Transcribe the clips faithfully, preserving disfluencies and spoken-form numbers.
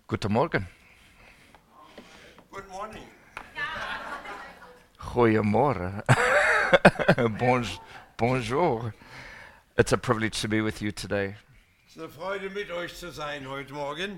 Guten Morgen. Good morning. Goeiemorgen. Bonj- Bonjour. It's a privilege to be with you today. Es ist eine Freude, mit euch zu sein heute Morgen.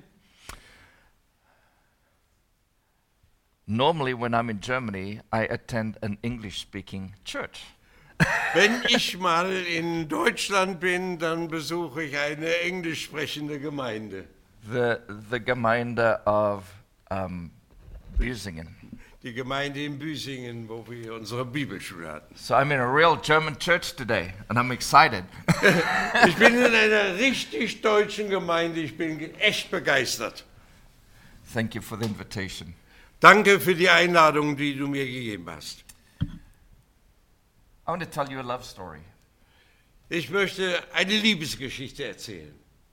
Normally, when I'm in Germany, I attend an English-speaking church. Wenn ich mal in Deutschland bin, dann besuche ich eine englisch sprechende Gemeinde. The, the Gemeinde of um, Büsingen. Die Gemeinde in Büsingen, wo wir unsere Bibelschule hatten. So I'm in a real German church today, and I'm excited. Ich bin in einer richtig deutschen Gemeinde, ich bin echt begeistert. Thank you for the invitation. Danke für die Einladung, die du mir gegeben hast. I want to tell you a love story. Ich möchte eine Liebesgeschichte erzählen.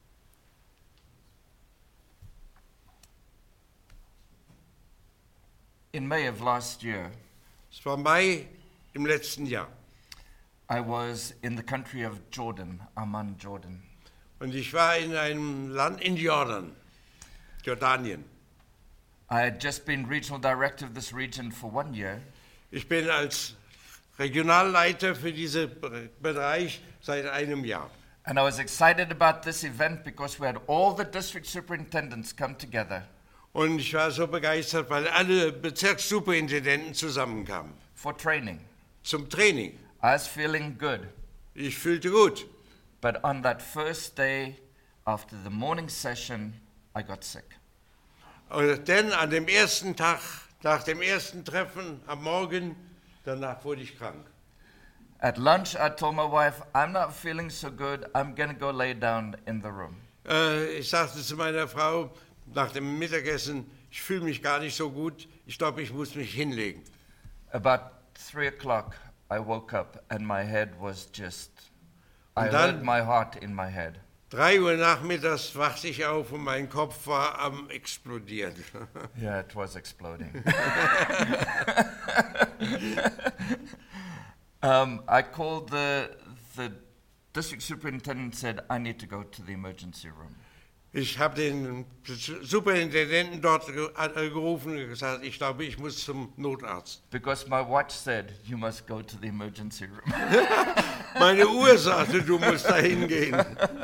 In May of last year, Es war Mai im letzten Jahr I was in the country of Jordan, Amman, Jordan. und ich war in einem Land in Jordan, Jordanien. I had just been regional director of this region for one year, Ich bin als Regionalleiter für diesen Bereich seit einem Jahr. and I was excited about this event because we had all the district superintendents come together Und ich war so begeistert, weil alle Bezirkssuperintendenten zusammenkamen for training. zum Training. I was feeling good, Ich fühlte gut. but on that first day after the morning session, I got sick. Und denn an dem ersten Tag, nach dem ersten Treffen am Morgen, danach wurde ich krank. At lunch, I told my wife, I'm not feeling so good, I'm going to go lay down in the room. Äh, ich sagte zu meiner Frau nach dem Mittagessen, ich fühle mich gar nicht so gut, ich glaube, ich muss mich hinlegen. About three o'clock, I woke up and my head was just, I Und dann- heard my heart in my head. Drei Uhr nachmittags wachte ich auf und mein Kopf war am explodieren. Yeah, it was exploding. um, I called the, the district superintendent and said, I need to go to the emergency room. Ich habe den Superintendenten dort ge- äh, gerufen und gesagt, ich glaube, ich muss zum Notarzt. Because my watch said, you must go to the emergency room. Meine Uhr sagte, du musst da hingehen.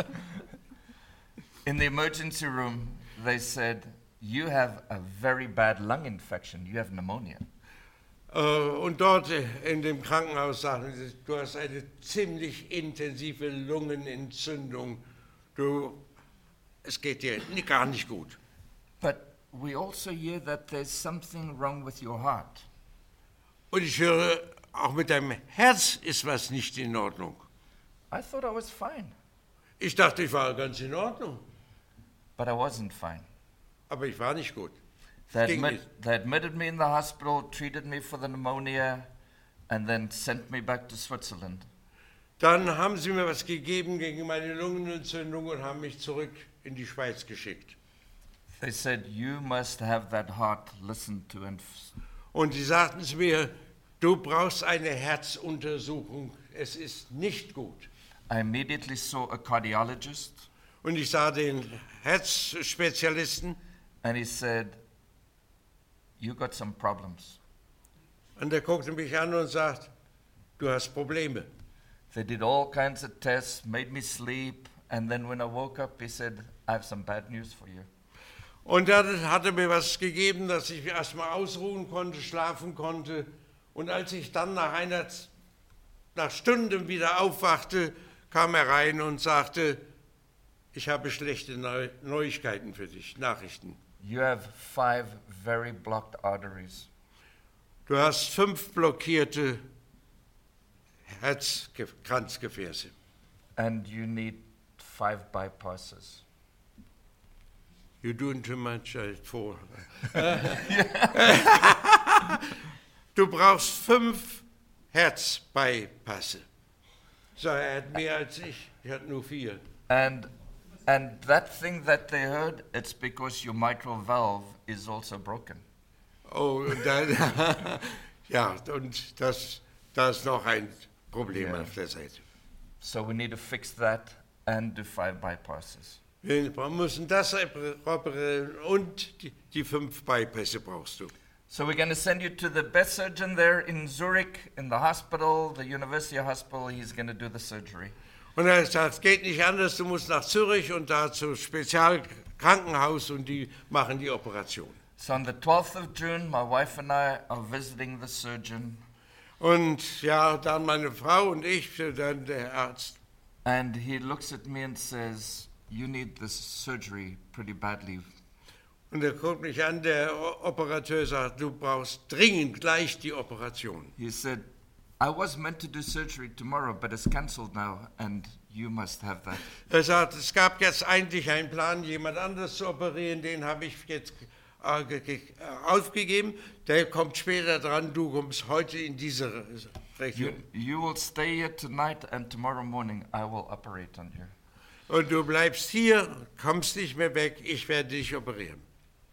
In the emergency room, they said, you have a very bad lung infection. You have pneumonia. Äh, Und dort äh, in dem Krankenhaus sagten sie, du hast eine ziemlich intensive Lungenentzündung. Du, es geht dir ni- gar nicht gut. But we also hear that there's something wrong with your heart. Und ich höre, auch mit deinem Herz ist was nicht in Ordnung. I thought I was fine, Ich dachte, ich war ganz in Ordnung, but I wasn't fine. aber ich war nicht gut. They, Ging admit, nicht. they admitted me in the hospital, treated me for the pneumonia, and then sent me back to Switzerland. Dann haben sie mir was gegeben gegen meine Lungenentzündung und haben mich zurück in die Schweiz geschickt. They said, you must have that heart listened to. And f- Und sie sagten zu mir, du brauchst eine Herzuntersuchung, es ist nicht gut. I immediately saw a cardiologist, Und ich sah den Herzspezialisten and he said, you got some problems. und der guckte mich an und sagt, du hast Probleme. They did all kinds of tests, made me sleep, and then when I woke up, he said, I have some bad news for you. Und dann hat er mir was gegeben, dass ich erstmal ausruhen konnte, schlafen konnte. Und als ich dann nach einer nach Stunden wieder aufwachte, kam er rein und sagte, ich habe schlechte Neu- Neuigkeiten für dich, Nachrichten. You have five very blocked arteries. Du hast fünf blockierte Herzkranzgefäße And you need five bypasses. You're doing too much uh, for. Du brauchst fünf Herzbypasse. So, er hat mehr als ich, ich hatte nur vier. And and that thing that they heard, it's because your mitral valve is also broken. Oh, und dann, ja, und das, da ist noch ein Problem Ja. auf der Seite. So we need to fix that and do five bypasses. Wir müssen das reparieren und die, die fünf Bypässe brauchst du. So we're going to send you to the best surgeon there in Zurich, in the hospital, the university hospital. He's going to do the surgery. Und er sagt, es geht nicht anders, du musst nach Zürich und da zum Spezialkrankenhaus und die machen die Operation. So on the twelfth of June, my wife and I are visiting the surgeon. Und ja, dann meine Frau und ich, dann der Arzt. And he looks at me and says, you need this surgery pretty badly. Und er guckt mich an, der Operateur sagt, du brauchst dringend gleich die Operation. He said, I was meant to do surgery tomorrow, but it's cancelled now, and you must have that. Er sagt, es gab jetzt eigentlich einen Plan, jemand anderes zu operieren, den habe ich jetzt äh, ge- aufgegeben. Der kommt später dran, du kommst heute in diese You, Region. you will stay here tonight, and tomorrow morning I will operate on you. Und du bleibst hier, kommst nicht mehr weg, ich werde dich operieren.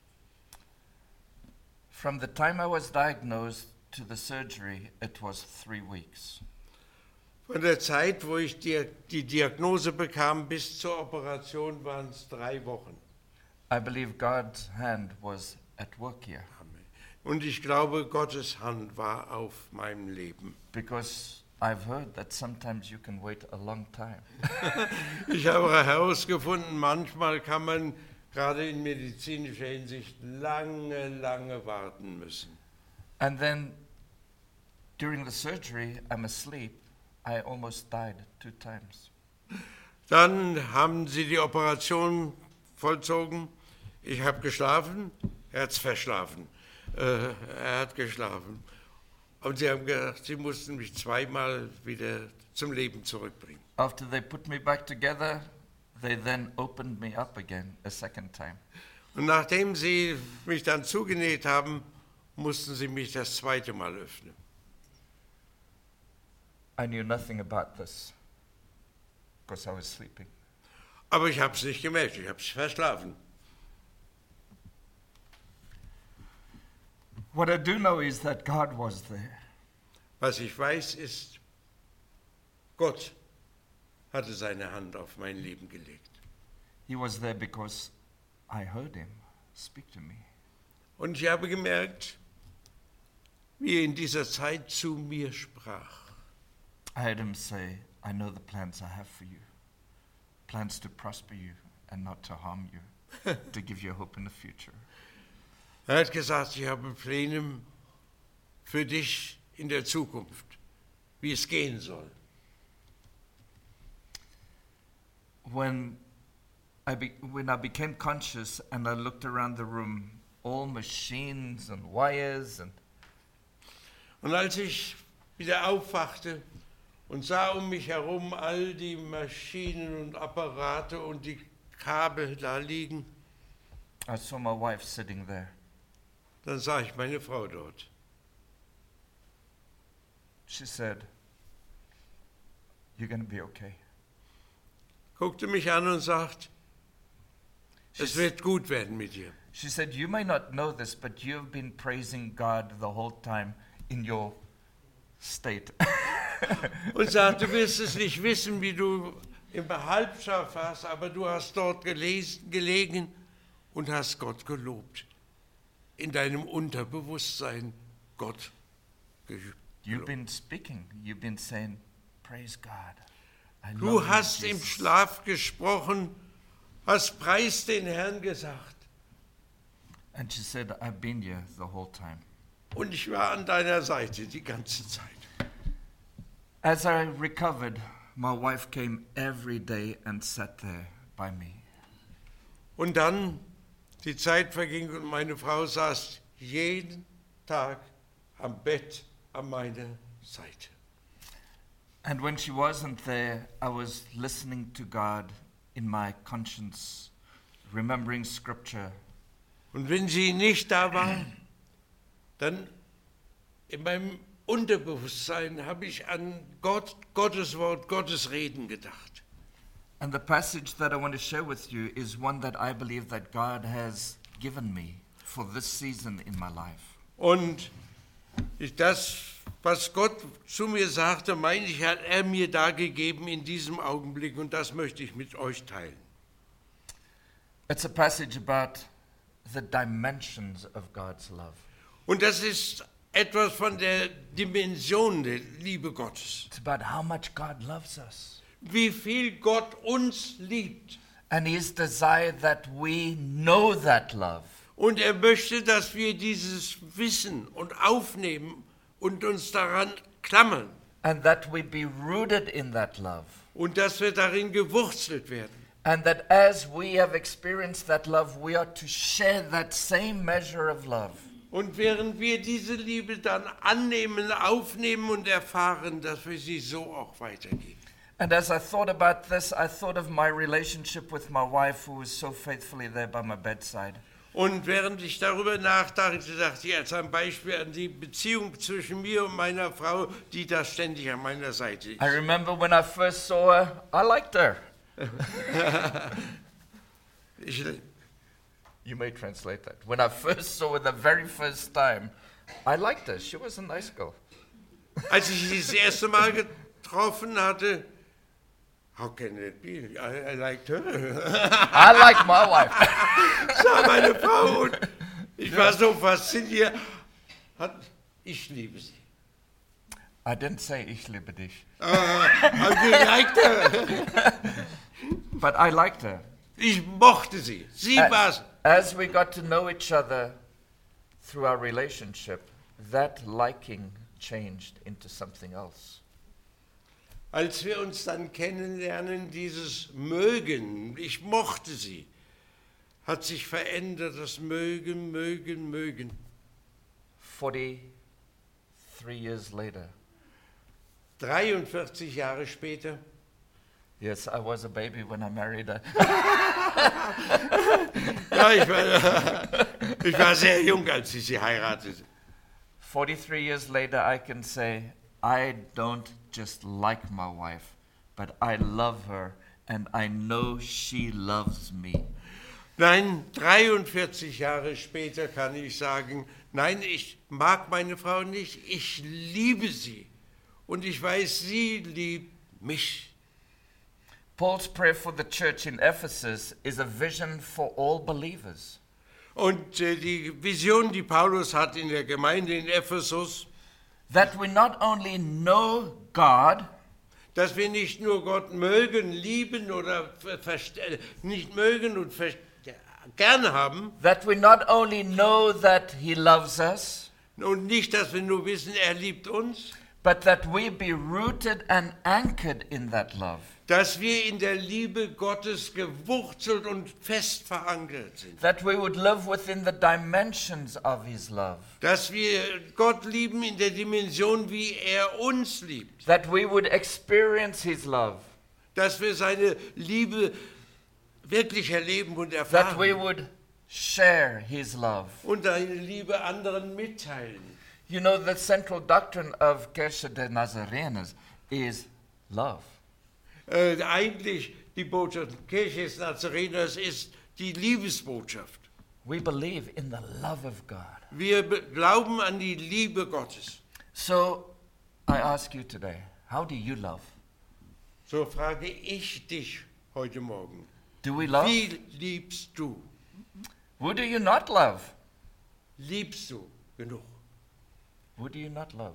From the time I was diagnosed to the surgery, it was three weeks. Von der Zeit, wo ich die, die Diagnose bekam, bis zur Operation waren es drei Wochen. I believe God's hand was at work here Und ich glaube, Gottes Hand war auf meinem Leben. because I've heard that sometimes you can wait a long time. Ich habe herausgefunden, manchmal kann man gerade in medizinischer Hinsicht lange, lange warten müssen. And then during the surgery, I'm asleep. I almost died two times. Dann haben sie die Operation vollzogen. Ich habe geschlafen, er hat verschlafen. Äh, er hat geschlafen. Und sie haben gedacht, sie mussten mich zweimal wieder zum Leben zurückbringen. After they put me back together, they then opened me up again a second time. Und nachdem sie mich dann zugenäht haben, mussten sie mich das zweite Mal öffnen. I knew nothing about this because I was sleeping. Aber ich habe es nicht gemerkt, ich habe es verschlafen. What I do know is that God was there. Was ich weiß ist, Gott hatte seine Hand auf mein Leben gelegt. He was there because I heard him speak to me. Und ich habe gemerkt, wie er in dieser Zeit zu mir sprach. I heard him say, I know the plans I have for you. Plans to prosper you and not to harm you, to give you hope in the future. Er hat gesagt, ich habe Pläne für dich in der Zukunft, wie es gehen soll. When I, be, when I became conscious and I looked around the room, all machines and wires and Und als ich wieder aufwachte und sah um mich herum all die Maschinen und Apparate und die Kabel da liegen, I saw my wife sitting there. dann sah ich meine Frau dort. She said, you're going to be okay. Guckte mich an und sagt, She, es wird gut werden mit dir. she said, you may not know this, but you've been praising God the whole time in your state. Und sagt, du wirst es nicht wissen, wie du im Halbschlaf warst, aber du hast dort gelesen, gelegen und hast Gott gelobt. In deinem Unterbewusstsein Gott gelobt. You've been speaking. You've been saying, praise God. I Du love you, hast im Jesus." Schlaf gesprochen, hast Preis den Herrn gesagt. And she said, I've been here the whole time. Und ich war an deiner Seite die ganze Zeit. As I recovered, my wife came every day and sat there by me. Und dann, die Zeit verging und meine Frau saß jeden Tag am Bett an meiner Seite. And when she wasn't there, I was listening to God in my conscience, remembering scripture. Und wenn sie nicht da war, dann in meinem Unterbewusstsein habe ich an Gott, Gottes Wort, Gottes Reden gedacht. And the passage that I want to share with you is one that I believe that God has given me for this season in my life. Und ich, das, was Gott zu mir sagte, meine ich, hat er mir da gegeben in diesem Augenblick und das möchte ich mit euch teilen. It's a passage about the dimensions of God's love. Und das ist etwas von der Dimension der Liebe Gottes. It's about how much God loves us. Wie viel Gott uns liebt. And his desire that we know that love. Und er möchte, dass wir dieses wissen und aufnehmen und uns daran klammern. And that we be rooted in that love. Und dass wir darin gewurzelt werden. And that as we have experienced that love, we are to share that same measure of love. Und während wir diese Liebe dann annehmen, aufnehmen und erfahren, dass wir sie so auch weitergeben. And as I thought about this, I thought of my relationship with my wife, who was so faithfully there by my bedside. Und während ich darüber nachdachte, dachte ich als ein Beispiel an die Beziehung zwischen mir und meiner Frau, die da ständig an meiner Seite ist. I remember when I first saw her, I liked her. Ich, You may translate that. When I first saw her the very first time, I liked her. She was a nice girl. als ich sie das erste Mal getroffen hatte, how can it be? I, I liked her. I like my wife. Das war meine Frau und ich war so fasziniert. Hat, ich liebe sie. I didn't say ich liebe dich. Uh, I liked her. But I liked her. Ich mochte sie. Sie As, war's. as we got to know each other through our relationship, that liking changed into something else. Als wir uns dann kennenlernen, dieses Mögen, ich mochte sie, hat sich verändert, das Mögen, Mögen, Mögen. forty-three years later. dreiundvierzig Jahre später. Yes, I was a baby when I married her. Ja, ich war, ich war sehr jung, als ich sie heiratete. forty-three years later, I can say, I don't just like my wife, but I love her and I know she loves me. Nein, dreiundvierzig Jahre später kann ich sagen, nein, ich mag meine Frau nicht, ich liebe sie. Und ich weiß, sie liebt mich. Paul's prayer for the church in Ephesus is a vision for all believers. Und äh, die Vision, die Paulus hat in der Gemeinde in Ephesus, That we not only know God, dass wir nicht nur Gott mögen, lieben oder nicht mögen und gern haben, that we not only know that he loves us, und nicht, dass wir nur wissen, er liebt uns, but that we be rooted and anchored in that love. dass wir in der Liebe Gottes gewurzelt und fest verankert sind. That we would live within the dimensions of his love. Dass wir Gott lieben in der Dimension, wie er uns liebt. That we would experience his love. Dass wir seine Liebe wirklich erleben und That we erfahren. would share his love. Und seine Liebe anderen mitteilen. You know, the central doctrine of Kirche der Nazarenes is love. Äh, eigentlich die Botschaft der Kirche des Nazareners ist die Liebesbotschaft. We believe in the love of God. Wir be- glauben an die Liebe Gottes. So, I ask you today, how do you love? So frage ich dich heute Morgen. Do we love? Wie liebst du? Who do you not love? Liebst du genug? Who do you not love?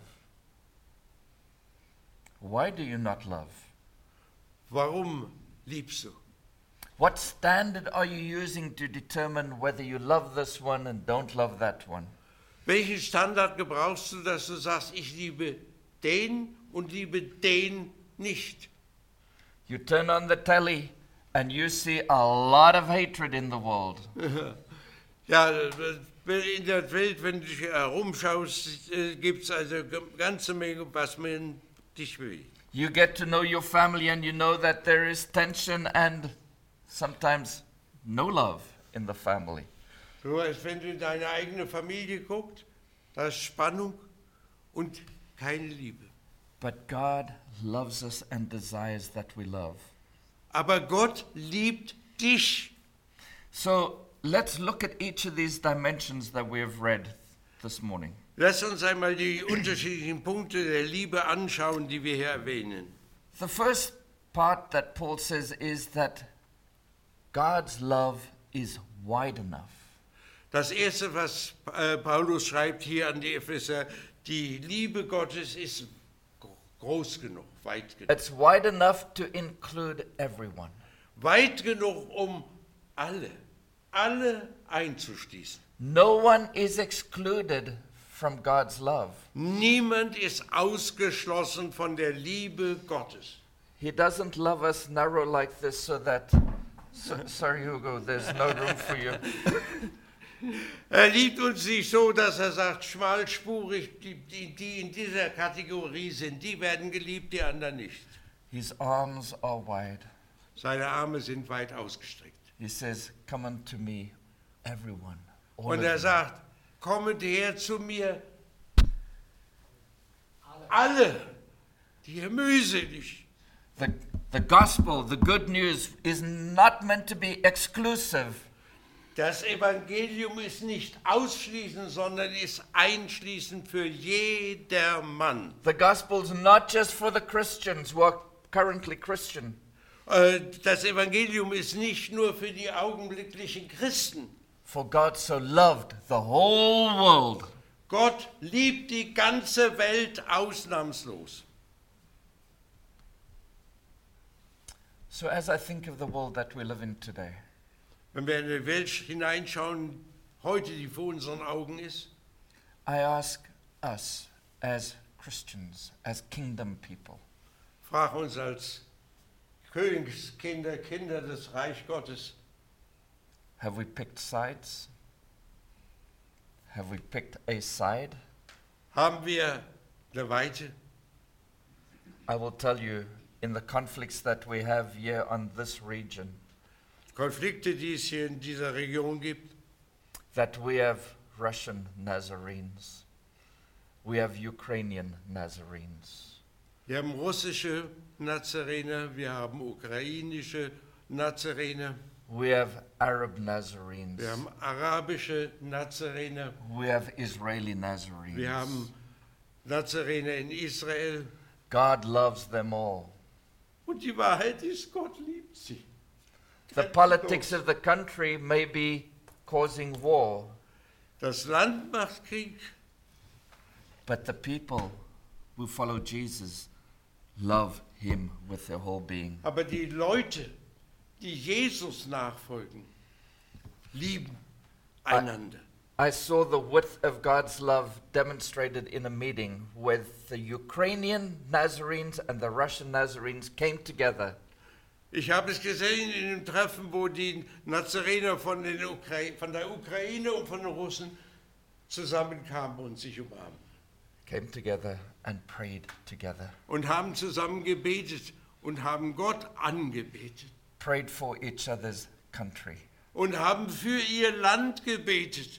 Why do you not love? Warum liebst du? What standard are you using to determine whether you love this one and don't love that one? Welchen Standard gebrauchst du, dass du sagst, ich liebe den und liebe den nicht? You turn on the telly and you see a lot of hatred in the world. Ja, in der Welt, wenn du dich herumschaust, gibt es also eine ganze Menge, was man dich bewegt. You get to know your family and you know that there is tension and sometimes no love in the family. So, als wenn du in deine eigene Familie guckst, da ist Spannung und keine Liebe. But God loves us and desires that we love. Aber Gott liebt dich. So let's look at each of these dimensions that we have read this morning. Lass uns einmal die unterschiedlichen Punkte der Liebe anschauen, die wir hier erwähnen. The first part that Paul says is that God's love is wide enough. Das Erste, was äh, Paulus schreibt hier an die Epheser, die Liebe Gottes ist gro- groß genug, weit genug. It's wide enough to include everyone. Weit genug, um alle, alle einzuschließen. No one is excluded from God's love. Niemand ist ausgeschlossen von der Liebe Gottes. He doesn't love us narrow like this so that, so, sorry Hugo, there's no room for you. Er liebt uns nicht so, dass er sagt, schmalspurig, die, die, die in dieser Kategorie sind, die werden geliebt, die anderen nicht. His arms are wide. Seine Arme sind weit ausgestreckt. He says, come unto me, everyone. All Und of er you. sagt, kommet her zu mir, alle, die ihr mühselig. The, the gospel, the good news, is not meant to be exclusive. Das Evangelium ist nicht ausschließend, sondern ist einschließend für jedermann. The gospel is not just for the Christians who are currently Christian. Äh, Das Evangelium ist nicht nur für die augenblicklichen Christen. For God so loved the whole world. Gott liebt die ganze Welt ausnahmslos. So as I think of the world that we live in today, Wenn wir in die Welt hineinschauen, heute, die vor unseren Augen ist, I ask us as Christians, as kingdom people, frag uns als Königskinder, Kinder des Reich Gottes, have we picked sides? Have we picked a side? haben wir eine Weite? I will tell you, in the conflicts that we have here on this region, Konflikte, die es hier in dieser Region gibt, that we have Russian Nazarenes, we have Ukrainian Nazarenes, wir haben russische Nazarener, wir haben ukrainische Nazarener, we have Arab Nazarenes, wir haben arabische Nazarener, we have Israeli Nazarenes. wir haben Nazarener in Israel. God loves them all. Und die Wahrheit ist, Gott liebt sie. The politics of the country may be causing war, Das Land macht Krieg, but the people who follow Jesus love him with their whole being. aber die Leute, die Jesus nachfolgen, lieben einander. I saw the width of God's love demonstrated in a meeting where the Ukrainian Nazarenes and the Russian Nazarenes came together. Ich habe es gesehen in einem Treffen, wo die Nazarener von, den Ukra- von der Ukraine und von den Russen zusammenkamen und sich umarmten. Came together and prayed together. Und haben zusammen gebetet und haben Gott angebetet. Prayed for each other's country. Und haben für ihr Land gebetet.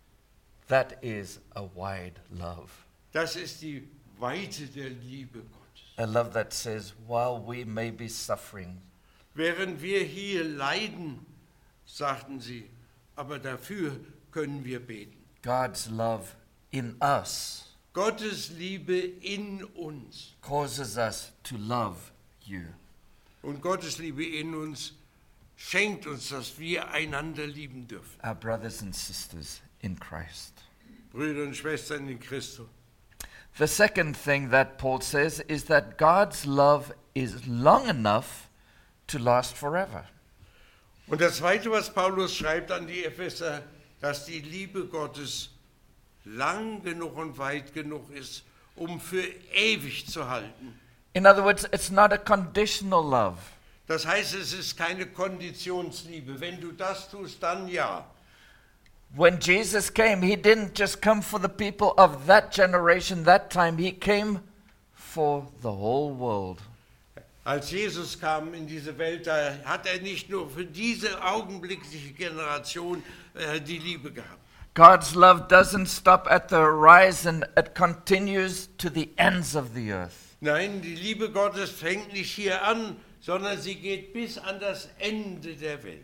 That is a wide love. Das ist die Weite der Liebe Gottes. A love that says, while we may be suffering, Während wir hier leiden, sagten sie, aber dafür können wir beten. God's love in us Gottes Liebe in uns causes us to love you. und Gottes Liebe in uns schenkt uns, dass wir einander lieben dürfen. Our brothers and sisters in Christ. Brüder und Schwestern in Christus. The second thing that Paul says is that God's love is long enough to last forever. Und das Zweite, was Paulus schreibt an die Epheser, dass die Liebe Gottes lang genug und weit genug ist, um für ewig zu halten. In other words, it's not a conditional love. Das heißt, es ist keine Konditionsliebe. Wenn du das tust, dann ja. When Jesus came, he didn't just come for the people of that generation, that time. He came for the whole world. Als Jesus kam in diese Welt, da hat er nicht nur für diese augenblickliche Generation äh, die Liebe gehabt. God's love doesn't stop at the horizon, it continues to the ends of the earth. Nein, die Liebe Gottes fängt nicht hier an, sondern sie geht bis an das Ende der Welt.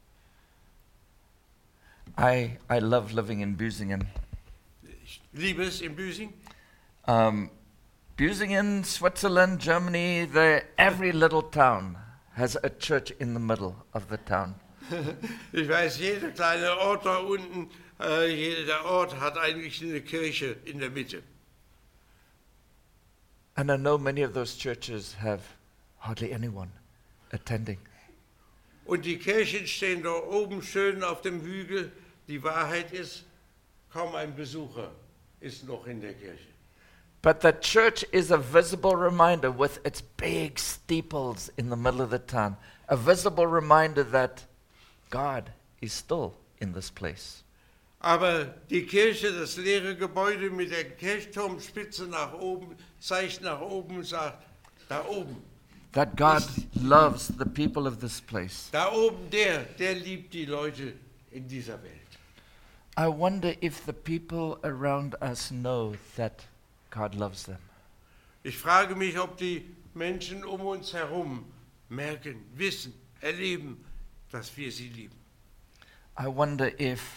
I, I love living in Büsingen. Ich liebe es in Büsing. Um, Büsingen, Switzerland, Germany, the, every little town has a church in the middle of the town. Ich weiß, jeder kleine Ort da unten, äh, jeder Ort hat eigentlich eine Kirche in der Mitte. And I know many of those churches have hardly anyone attending. Und die Kirchen stehen da oben schön auf dem Hügel. Die Wahrheit ist, kaum ein Besucher ist noch in der Kirche. But the church is a visible reminder with its big steeples in the middle of the town. A visible reminder that God is still in this place. Aber die Kirche, das leere Gebäude mit der Kirchturmspitze nach oben, zeigt nach oben und sagt, da oben. That God loves the people of this place. Da oben der, der liebt die Leute in dieser Welt. I wonder if the people around us know that God loves them. Ich frage mich, ob die Menschen um uns herum merken, wissen, erleben, dass wir sie lieben. I wonder if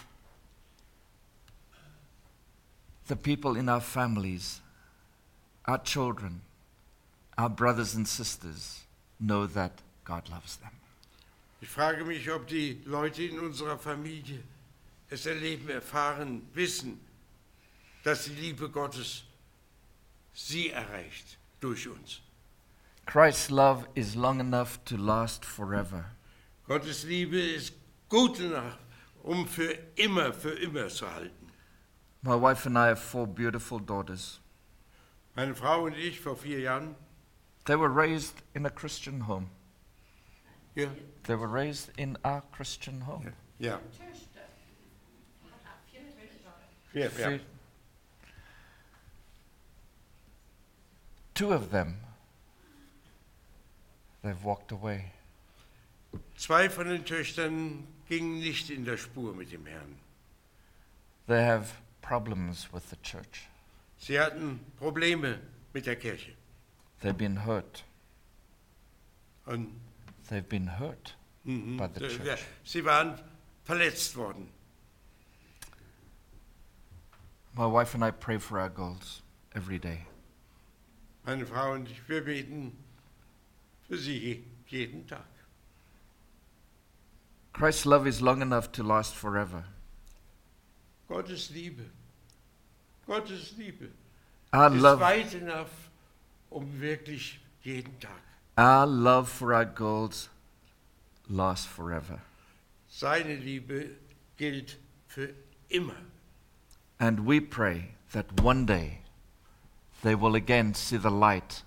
the people in our families, our children, our brothers and sisters know that God loves them. Ich frage mich, ob die Leute in unserer Familie es erleben, erfahren, wissen, dass die Liebe Gottes sie erreicht durch uns. Christ's love is long enough to last forever. Gottes Liebe ist gut genug, um für immer, für immer zu halten. My wife and I have four beautiful daughters. Meine Frau und ich vor vier Jahren, They were raised in a Christian home. ja, They were raised in our Christian home. ja, vier, ja. See, two of them, they've walked away. Zwei von den Töchtern gingen nicht in der Spur mit dem Herrn. They have problems with the church. Sie hatten Probleme mit der Kirche. They've been hurt. Und They've been hurt mhm, by the äh, church. ja, sie waren verletzt worden. My wife and I pray for our girls every day. Meine Frau und ich, wir beten für sie jeden Tag. Christ's love is long enough to last forever. Gottes Liebe, Gottes Liebe Our ist love, weit enough, um wirklich jeden Tag. our love for our girls lasts forever. Seine Liebe gilt für immer. And we pray that one day they will again see the light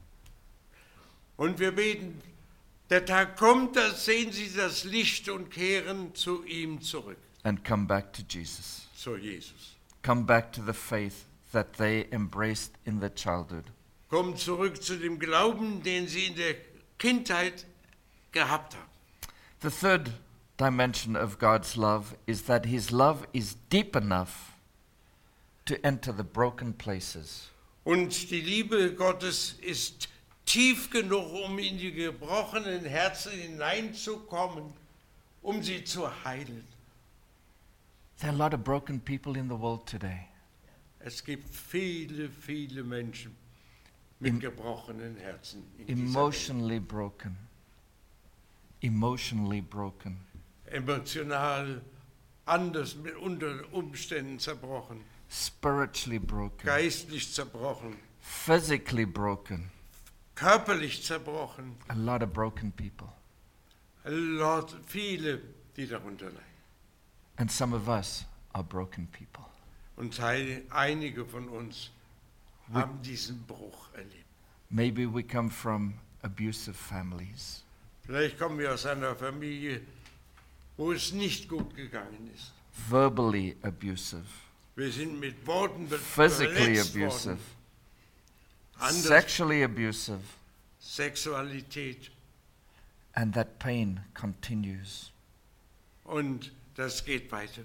Und wir beten, der Tag kommt, da sehen sie das Licht und kehren zu ihm zurück, and come back to Jesus. zu Jesus. Come back to the faith that they embraced in their childhood. Kommen zurück zu dem Glauben, den sie in der Kindheit gehabt haben. The third dimension of God's love is that His love is deep enough to enter the broken places. Und die Liebe Gottes ist tief genug, um in die gebrochenen Herzen hineinzukommen, um sie zu heilen. There are a lot of broken people in the world today. Es gibt viele, viele Menschen mit Em- gebrochenen Herzen in dieser Welt. Emotionally broken. Emotionally broken. Emotional, anders mit unter Umständen zerbrochen, Spiritually broken. geistlich zerbrochen, Physically broken. körperlich zerbrochen. A lot of broken people. A lot, viele, die darunter leiden. And some of us are broken people. Und ein- einige von uns haben diesen Bruch erlebt. Maybe we come from abusive families. Vielleicht kommen wir aus einer Familie, wo es nicht gut gegangen ist. Verbally abusive. Wir sind mit Worten be- Physically verletzt abusive. worden. Anders Sexually abusive. Sexualität. And that pain continues. Und das geht weiter.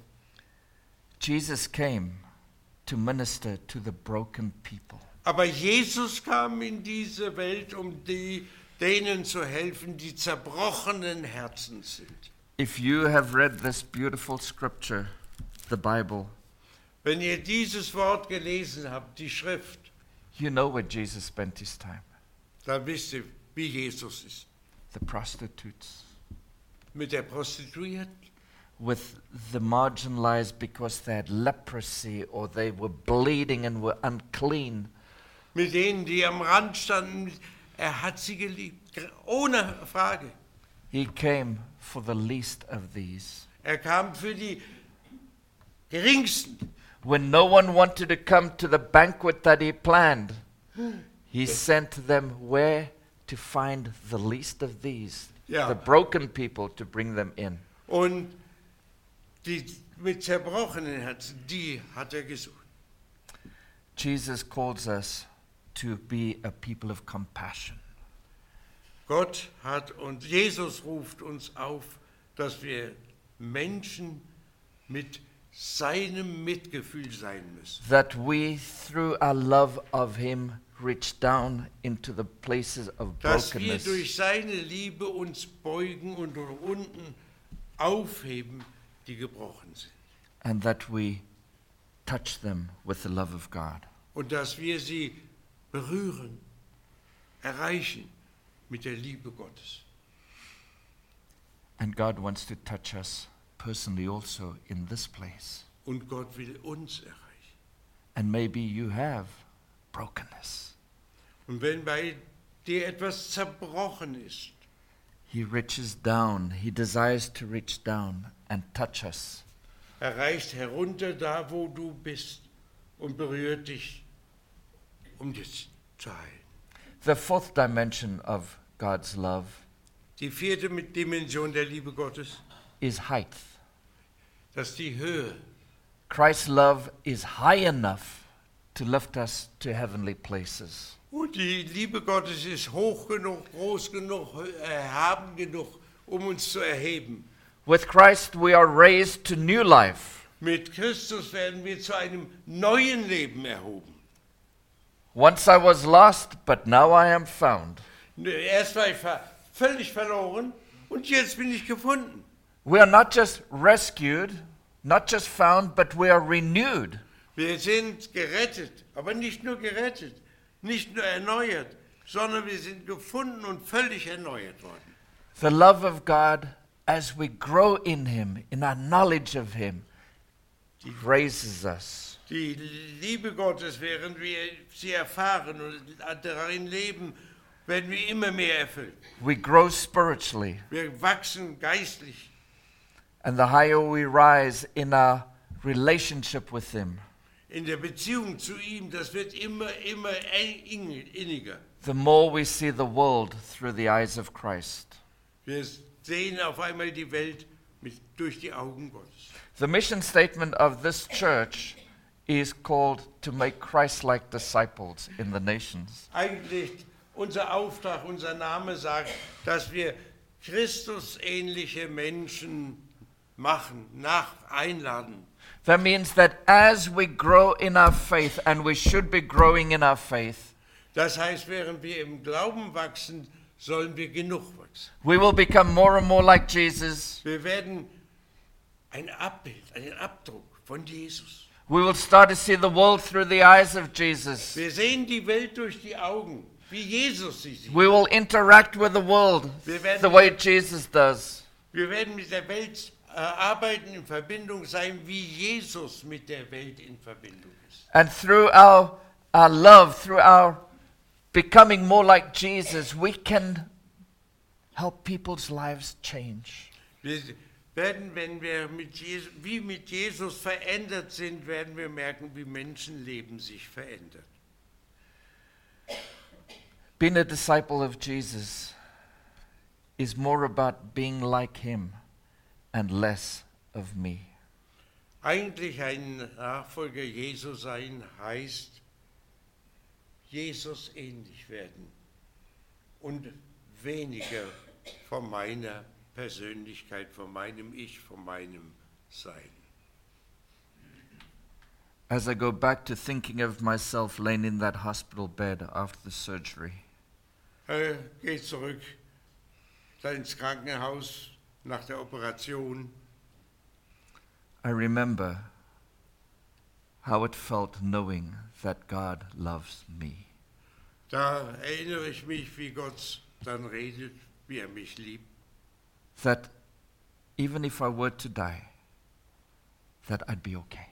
Jesus came to minister to the broken people. Aber Jesus kam in diese Welt, um die, denen zu helfen, die zerbrochenen Herzen sind. If you have read this beautiful scripture, the Bible, Wenn ihr dieses Wort gelesen habt, die Schrift, you know where Jesus spent his time. dann wisst ihr, wie Jesus ist. The prostitutes, mit der Prostituierten, with the marginalized because they had leprosy or they were bleeding and were unclean. mit denen, die am Rand standen. Er hat sie geliebt, ohne Frage. He came for the least of these. Er kam für die Geringsten. When no one wanted to come to the banquet that he planned, he sent them where to find the least of these, Ja. the broken people, to bring them in. Und die mit zerbrochenen Herzen, die hat er gesucht. Jesus calls us to be a people of compassion. Gott hat uns, Jesus ruft uns auf, dass wir Menschen mit seinem Mitgefühl sein müssen. That we, through our love of him, reach down into the places of Dass wir brokenness. durch seine Liebe uns beugen und von unten aufheben, die gebrochen sind. And that we touch them with the love of God. Und dass wir sie berühren, erreichen mit der Liebe Gottes. And God wants to touch us personally also in this place. Und Gott will uns erreichen. And maybe you have brokenness. Und wenn bei dir etwas zerbrochen ist, He reaches down. He desires to reach down and touch us. er reicht herunter da, wo du bist und berührt dich, um dich zu heilen. The fourth dimension of God's love Die vierte Dimension der Liebe Gottes, is height. das ist die Höhe. Christ's love is high enough to lift us to heavenly places. Und die Liebe Gottes ist hoch genug, groß genug, erhaben genug, um uns zu erheben. With Christ we are raised to new life. Mit Christus werden wir zu einem neuen Leben erhoben. Once I was lost, but now I am found. Erst war ich ver- völlig verloren und jetzt bin ich gefunden. We are not just rescued, not just found, but we are renewed. Wir sind gerettet, aber nicht nur gerettet, nicht nur erneuert, sondern wir sind gefunden und völlig erneuert worden. The love of God, as we grow in him, in our knowledge of him, raises us. Die Liebe Gottes, während wir sie erfahren und darin leben, werden wir immer mehr erfüllt. We grow spiritually. Wir wachsen geistlich. And the higher we rise in our relationship with him, In der Beziehung zu ihm, das wird immer, immer eng- inniger. the more we see the world through the eyes of Christ. Wir sehen auf einmal die Welt mit, durch die Augen Gottes. The mission statement of this church is called to make Christ-like disciples in the nations. Eigentlich unser Auftrag, unser Name sagt, dass wir Christusähnliche Menschen machen, nach einladen. That means that as we grow in our faith, and we should be growing in our faith, Das heißt, während wir im Glauben wachsen, sollen wir genug wachsen. we will become more and more like Jesus. Wir werden ein Abbild, einen Abdruck von Jesus. We will start to see the world through the eyes of Jesus. Wir sehen die Welt durch die Augen, wie Jesus sie sieht. We will interact with the world Wir werden- the way Jesus does. Wir werden mit der Welt äh, arbeiten, in Verbindung sein, wie Jesus mit der Welt in Verbindung ist. And through our, our love, through our becoming more like Jesus, we can help people's lives change. Wir werden, wenn wir mit Jesus, wie mit Jesus verändert sind, werden wir merken, wie Menschenleben sich verändert. Being a disciple of Jesus is more about being like him and less of me. Eigentlich ein Nachfolger Jesu sein heißt, Jesus ähnlich werden und weniger von meiner Persönlichkeit, von meinem Ich, von meinem Sein. As I go back to thinking of myself laying in that hospital bed after the surgery, Er geht zurück ins Krankenhaus nach der Operation. I remember how it felt knowing that God loves me. Da erinnere ich mich, wie Gott dann redet, wie er mich liebt. That even if I were to die, that I'd be okay.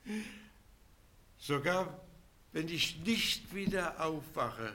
Sogar wenn ich nicht wieder aufwache,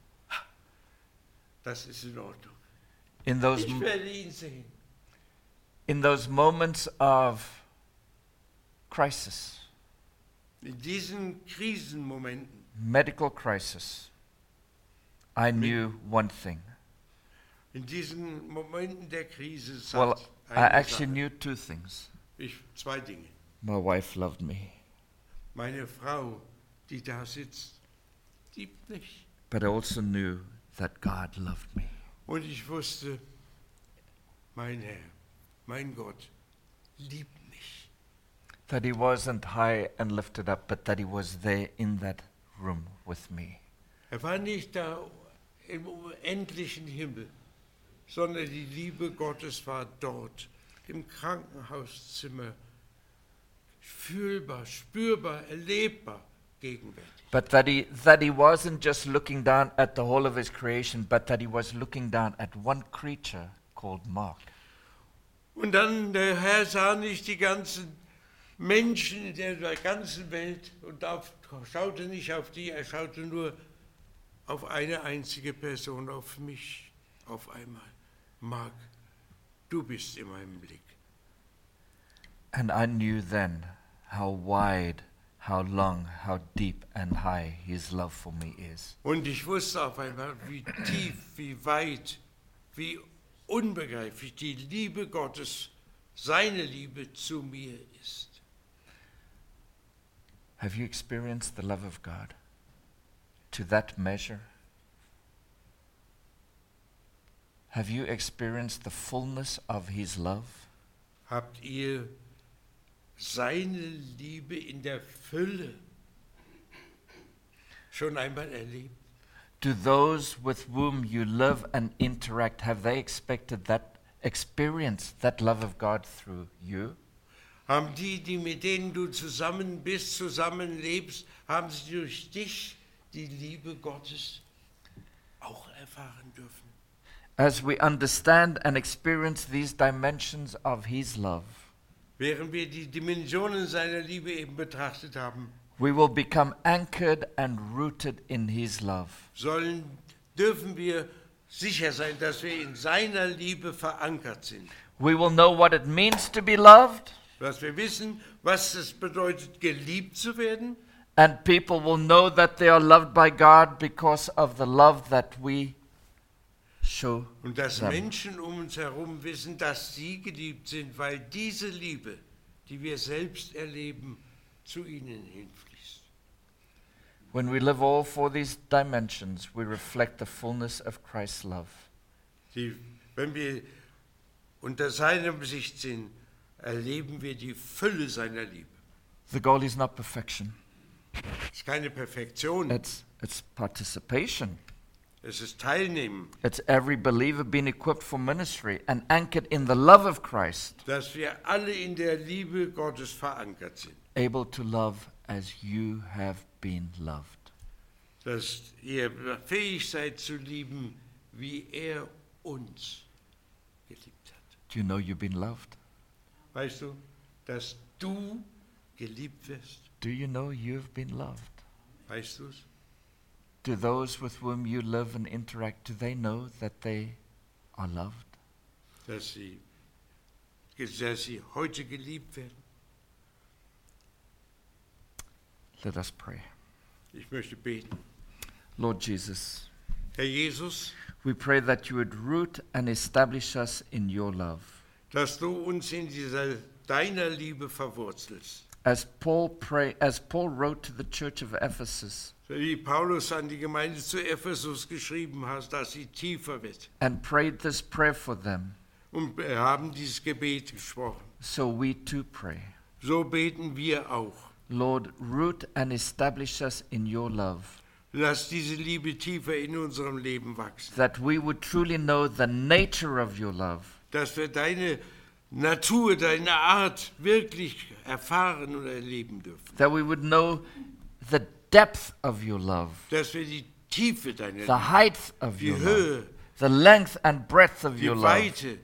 das ist in Ordnung. In those, Ich werde ihn sehen. in those moments of crisis, In diesen Krisenmomenten, medical crisis, I knew one thing. in diesen Momenten der Krise Well, sagt I eine actually Sache. knew two things. Ich, zwei Dinge. My wife loved me, Meine Frau, die da sitzt, liebt mich. but I also knew that God loved me. Und ich wusste, mein Herr, mein Gott, liebt mich. That He wasn't high and lifted up, but that He was there in that room with me. Er war nicht da im unendlichen Himmel, sondern die Liebe Gottes war dort, im Krankenhauszimmer, fühlbar, spürbar, erlebbar, gegenwärtig. But that he, that he wasn't just looking down at the whole of His creation, but that He was looking down at one creature called Mark. Und dann, der Herr sah nicht die ganzen Menschen in der, der ganzen Welt und auf, schaute nicht auf die, er schaute nur auf eine einzige Person, auf mich, auf einmal. Mark, du bist in meinem Blick. And I knew then how wide, how long, how deep and high His love for me is. Und ich wusste auf einmal, wie tief, wie weit, wie unbegreiflich die Liebe Gottes, seine Liebe zu mir ist. Have you experienced the love of God to that measure? Have you experienced the fullness of His love? Habt ihr seine Liebe in der Fülle schon einmal erlebt? Do those with whom you live and interact, have they expected that, experienced that love of God through you? Haben die, die mit denen du zusammen bist, zusammenlebst, haben sie durch dich die Liebe Gottes auch erfahren dürfen? As we understand and experience these dimensions of His love, Während wir die Dimensionen seiner Liebe eben betrachtet haben, we will become anchored and rooted in His love. sollen, dürfen wir sicher sein, dass wir in seiner Liebe verankert sind. We will know what it means to be loved, Dass wir wissen, was es bedeutet, geliebt zu werden. and people will know that they are loved by God because of the love that we show Und dass them. Menschen um uns herum wissen, dass sie geliebt sind, weil diese Liebe, die wir selbst erleben, zu ihnen hinfließt. When we live all four these dimensions, we reflect the fullness of Christ's love. Die, wenn wir unter seiner Sicht sind, erleben wir die Fülle seiner Liebe. The goal is not perfection. Es ist keine Perfektion, It's, it's participation. es ist Teilnehmen, It's every believer being equipped for ministry and anchored in the love of Christ, dass wir alle in der Liebe Gottes verankert sind. able to love as you have been loved. Dass ihr fähig seid zu lieben, wie er uns geliebt hat. Do you know you've been loved? Weißt du, dass du geliebt wirst? Do you know you've been loved? Weißt du es? Do those with whom you live and interact, do they know that they are loved? Dass sie, dass sie heute geliebt werden? Let us pray. Ich möchte beten. Lord Jesus, Herr Jesus, we pray that you would root and establish us in your love. dass du uns in dieser deiner Liebe verwurzelst. As Paul pray, as Paul wrote to the church of Ephesus Wie Paulus an die Gemeinde zu Ephesus geschrieben hat, dass sie tiefer wird. and prayed this prayer for them, Und wir haben dieses Gebet gesprochen. so we too pray. So beten wir auch. Lord, root and establish us in your love, Lass diese Liebe tiefer in unserem Leben wachsen. that we would truly know the nature of your love, Dass wir deine Natur, deine Art wirklich erfahren und erleben dürfen. that we would know the depth of your love, Dass wir die Tiefe deiner the Liebe, height of die your love, Höhe, the length and breadth of die your love, Weite,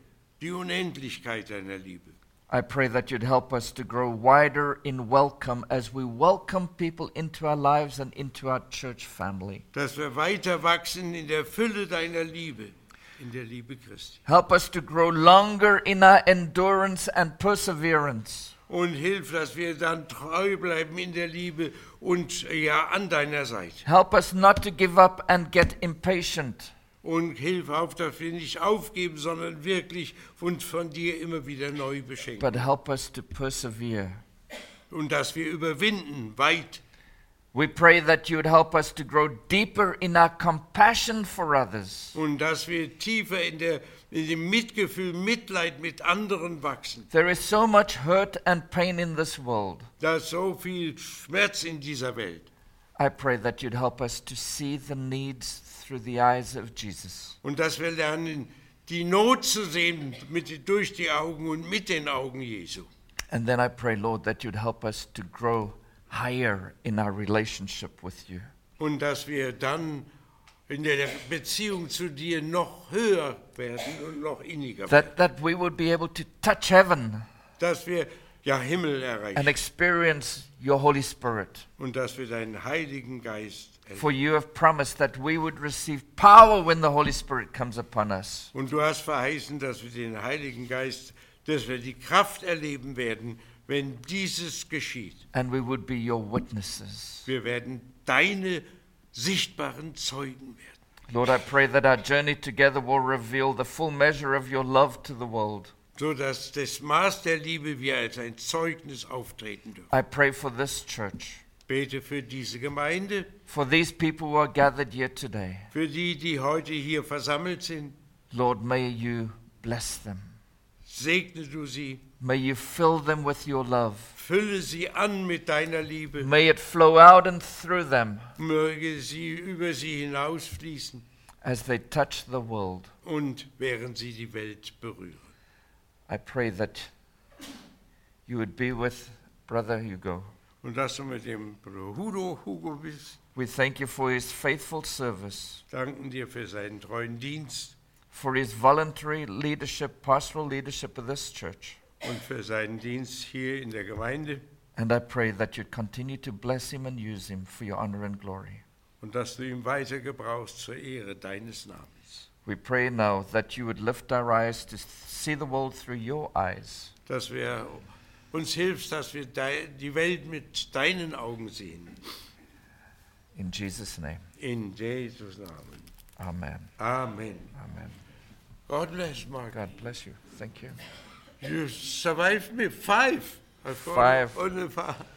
die Unendlichkeit deiner Liebe. I pray that you'd help us to grow wider in welcome as we welcome people into our lives and into our church family. Dass wir weiter wachsen in der Fülle deiner Liebe, in der Liebe Christi. Help us to grow longer in our endurance and perseverance. Und hilf, dass wir dann treu bleiben in der Liebe und ja an deiner Seite. Help us not to give up and get impatient. Und hilf auf, dass wir nicht aufgeben, sondern wirklich uns von dir immer wieder neu beschenken. But help us to persevere. Und dass wir überwinden, weit. We pray that you would help us to grow deeper in our compassion for others. Und dass wir tiefer in, der, in dem Mitgefühl, Mitleid mit anderen wachsen. There is so much hurt and pain in this world. Da ist so viel Schmerz in dieser Welt. I pray that you'd help us to see the needs through the eyes of Jesus. Und dass wir lernen, die Not zu sehen mit, durch die Augen und mit den Augen Jesu. And then I pray, Lord, that you'd help us to grow higher in our relationship with you. Und dass wir dann in der Beziehung zu dir noch höher werden und noch inniger werden. That, that we would be able to touch heaven Dass wir ja Himmel and erreichen experience your Holy Spirit. und dass wir deinen Heiligen Geist erleben. For you have promised that we would receive power when the Holy Spirit comes upon us. Und du hast verheißen, dass wir den Heiligen Geist, dass wir die Kraft erleben werden, wenn dieses geschieht. And we would be your witnesses. Wir werden deine sichtbaren Zeugen werden. Lord, I pray that our journey together will reveal the full measure of your love to the world. So dass das Maß der Liebe wir als ein Zeugnis auftreten dürfen. I pray for this church, Bete für diese Gemeinde, for these people who are gathered here today. für die, die heute hier versammelt sind. Lord, may you bless them. Segne du sie, May you fill them with your love. fülle sie an mit deiner Liebe, May it flow out and through them möge sie über sie hinausfließen as they touch the world. und während sie die Welt berühren. I pray that you would be with Brother Hugo. Und dass du mit dem Bruder Hugo, Hugo bist, We thank you for his faithful service, danken dir für seinen treuen Dienst for his voluntary leadership, pastoral leadership of this church. und für seinen Dienst hier in der Gemeinde. And I pray that you'd continue to bless him and use him for your honor and glory. Und dass du ihn weiter gebrauchst zur Ehre deines Namens. We pray now that you would lift our eyes to see the world through your eyes. Dass wir uns hilfst, dass wir dei- die Welt mit deinen Augen sehen. In Jesus' name, In Jesus' Namen. amen. Amen. Amen. God bless, Mark. God bless you. Thank you. You survived me five. I've got Five. only five.